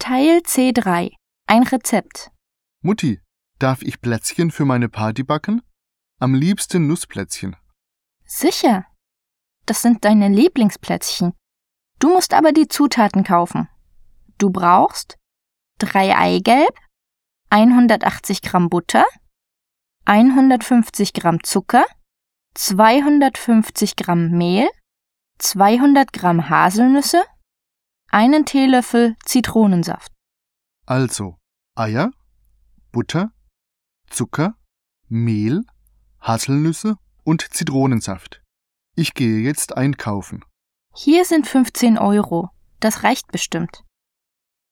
Teil C3. Ein Rezept. Mutti, darf ich Plätzchen für meine Party backen? Am liebsten Nussplätzchen. Sicher. Das sind deine Lieblingsplätzchen. Du musst aber die Zutaten kaufen. Du brauchst 3 Eigelb, 180 Gramm Butter, 150 Gramm Zucker, 250 Gramm Mehl, 200 Gramm Haselnüsse, 1 Teelöffel Zitronensaft. Also Eier, Butter, Zucker, Mehl, Haselnüsse und Zitronensaft. Ich gehe jetzt einkaufen. Hier sind 15 €. Das reicht bestimmt.